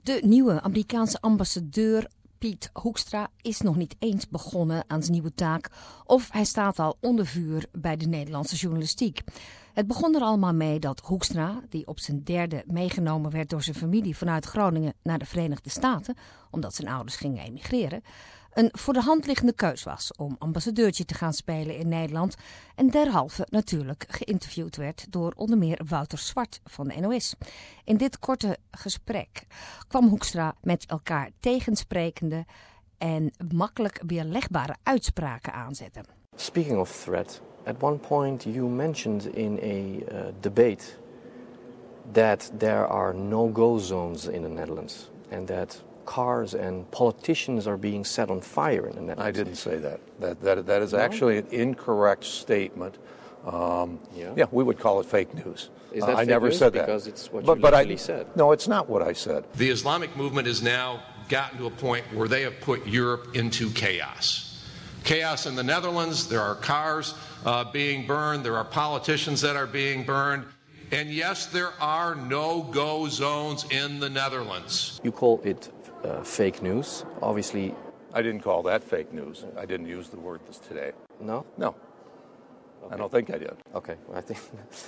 De nieuwe Amerikaanse ambassadeur Piet Hoekstra is nog niet eens begonnen aan zijn nieuwe taak of hij staat al onder vuur bij de Nederlandse journalistiek. Het begon er allemaal mee dat Hoekstra, die op zijn derde meegenomen werd door zijn familie vanuit Groningen naar de Verenigde Staten, omdat zijn ouders gingen emigreren, een voor de hand liggende keus was om ambassadeurtje te gaan spelen in Nederland en derhalve natuurlijk geïnterviewd werd door onder meer Wouter Zwart van de NOS. In dit korte gesprek kwam Hoekstra met elkaar tegensprekende en makkelijk weerlegbare uitspraken aanzetten. Speaking of threat, at one point you mentioned in a debate that there are no-go zones in the Netherlands and that cars and politicians are being set on fire in the Netherlands. I didn't say that. That is actually an incorrect statement. Yeah, we would call it fake news. Is that I fake never news? said that. Because it's what you literally said. No, it's not what I said. The Islamic movement has now gotten to a point where they have put Europe into chaos. Chaos in the Netherlands. There are cars being burned. There are politicians that are being burned. And yes, there are no-go zones in the Netherlands. You call it fake news, obviously. I didn't call that fake news. I didn't use the word this today. No? No. Okay. I don't think I did. Okay, I think...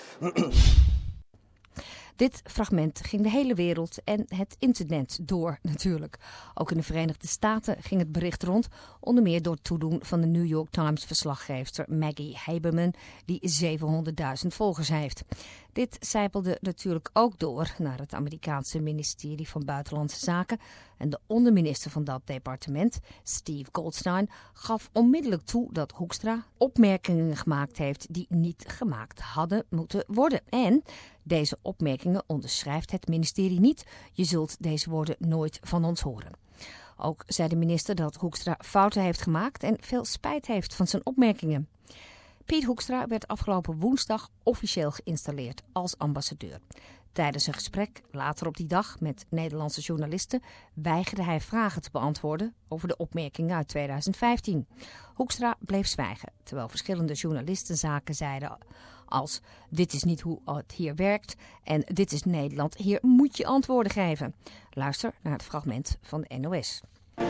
Dit fragment ging de hele wereld en het internet door natuurlijk. Ook in de Verenigde Staten ging het bericht rond, onder meer door het toedoen van de New York Times verslaggeefster Maggie Haberman, die 700.000 volgers heeft. Dit sijpelde natuurlijk ook door naar het Amerikaanse ministerie van Buitenlandse Zaken en de onderminister van dat departement, Steve Goldstein, gaf onmiddellijk toe dat Hoekstra opmerkingen gemaakt heeft die niet gemaakt hadden moeten worden. En deze opmerkingen onderschrijft het ministerie niet. Je zult deze woorden nooit van ons horen. Ook zei de minister dat Hoekstra fouten heeft gemaakt en veel spijt heeft van zijn opmerkingen. Piet Hoekstra werd afgelopen woensdag officieel geïnstalleerd als ambassadeur. Tijdens een gesprek later op die dag met Nederlandse journalisten weigerde hij vragen te beantwoorden over de opmerkingen uit 2015. Hoekstra bleef zwijgen, terwijl verschillende journalisten zaken zeiden als dit is niet hoe het hier werkt en dit is Nederland, hier moet je antwoorden geven. Luister naar het fragment van de NOS.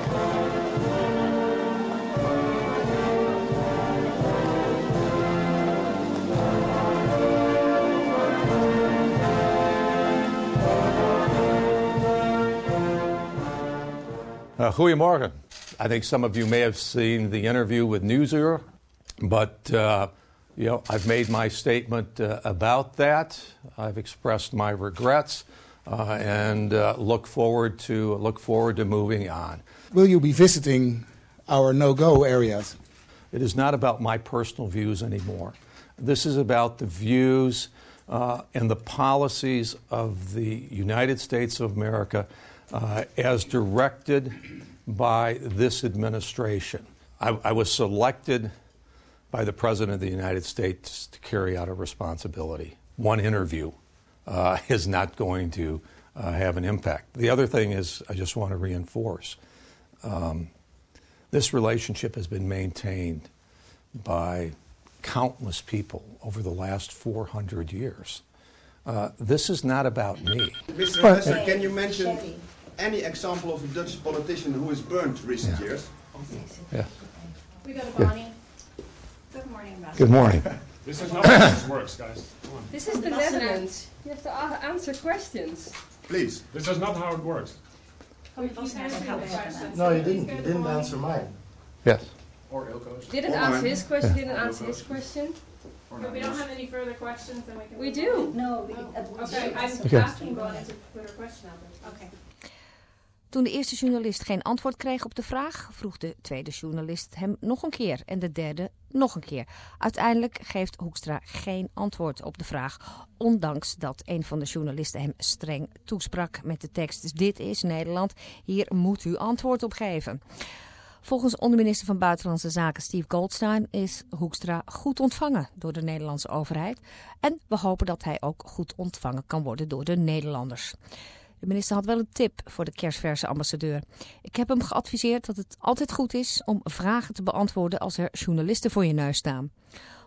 Goedemorgen. I think some of you may have seen the interview with NewsUur, but I've made my statement about that. I've expressed my regrets and look forward to moving on. Will you be visiting our no-go areas? It is not about my personal views anymore. This is about the views and the policies of the United States of America as directed by this administration. I was selected by the President of the United States to carry out a responsibility. One interview is not going to have an impact. The other thing is, I just want to reinforce, this relationship has been maintained by countless people over the last 400 years. This is not about me. Mr. Professor, can you mention any example of a Dutch politician who is burned recent years? Yeah. We go to Bonnie. Good morning, Ambassador. Good morning. This is not how this works, guys. Come on. This is the Netherlands. You have to answer questions. Please. This is not how it works. No, you didn't. You didn't answer mine. Yes. Or Ilko's. Didn't answer his question. Didn't answer his question. But we don't have any further questions, then we can. We do. No. Okay, I'm Okay. asking Bonnie to put her question out there. Okay. Toen de eerste journalist geen antwoord kreeg op de vraag, vroeg de tweede journalist hem nog een keer en de derde nog een keer. Uiteindelijk geeft Hoekstra geen antwoord op de vraag, ondanks dat een van de journalisten hem streng toesprak met de tekst: dit is Nederland, hier moet u antwoord op geven. Volgens onderminister van Buitenlandse Zaken Steve Goldstein is Hoekstra goed ontvangen door de Nederlandse overheid en we hopen dat hij ook goed ontvangen kan worden door de Nederlanders. De minister had wel een tip voor de kersverse ambassadeur. Ik heb hem geadviseerd dat het altijd goed is om vragen te beantwoorden als er journalisten voor je neus staan.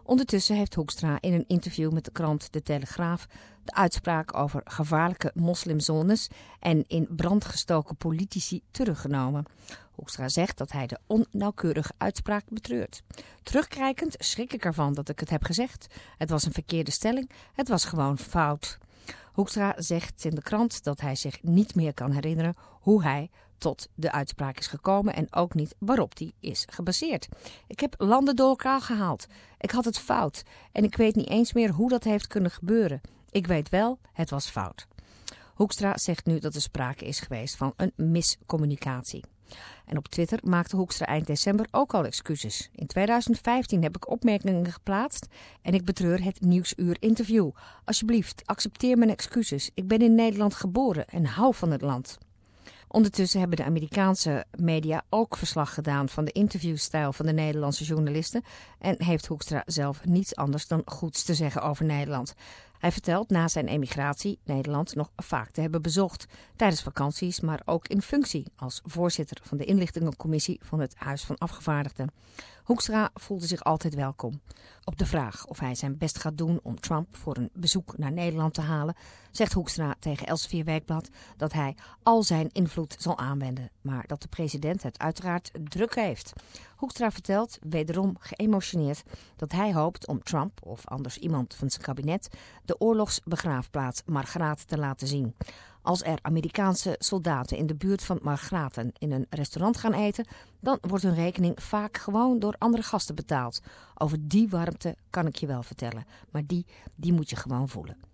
Ondertussen heeft Hoekstra in een interview met de krant De Telegraaf de uitspraak over gevaarlijke moslimzones en in brand gestoken politici teruggenomen. Hoekstra zegt dat hij de onnauwkeurige uitspraak betreurt. Terugkijkend schrik ik ervan dat ik het heb gezegd. Het was een verkeerde stelling, het was gewoon fout. Hoekstra zegt in de krant dat hij zich niet meer kan herinneren hoe hij tot de uitspraak is gekomen en ook niet waarop die is gebaseerd. Ik heb landen door elkaar gehaald. Ik had het fout en ik weet niet eens meer hoe dat heeft kunnen gebeuren. Ik weet wel, het was fout. Hoekstra zegt nu dat er sprake is geweest van een miscommunicatie. En op Twitter maakte Hoekstra eind december ook al excuses. In 2015 heb ik opmerkingen geplaatst en ik betreur het Nieuwsuur-interview. Alsjeblieft, accepteer mijn excuses. Ik ben in Nederland geboren en hou van het land. Ondertussen hebben de Amerikaanse media ook verslag gedaan van de interviewstijl van de Nederlandse journalisten en heeft Hoekstra zelf niets anders dan goeds te zeggen over Nederland. Hij vertelt na zijn emigratie Nederland nog vaak te hebben bezocht, tijdens vakanties, maar ook in functie als voorzitter van de inlichtingencommissie van het Huis van Afgevaardigden. Hoekstra voelde zich altijd welkom. Op de vraag of hij zijn best gaat doen om Trump voor een bezoek naar Nederland te halen, zegt Hoekstra tegen Elsevier Weekblad dat hij al zijn invloed zal aanwenden, maar dat de president het uiteraard druk heeft. Hoekstra vertelt, wederom geëmotioneerd, dat hij hoopt om Trump of anders iemand van zijn kabinet de oorlogsbegraafplaats Margraten te laten zien. Als er Amerikaanse soldaten in de buurt van Margraten in een restaurant gaan eten, dan wordt hun rekening vaak gewoon door andere gasten betaald. Over die warmte kan ik je wel vertellen, maar die moet je gewoon voelen.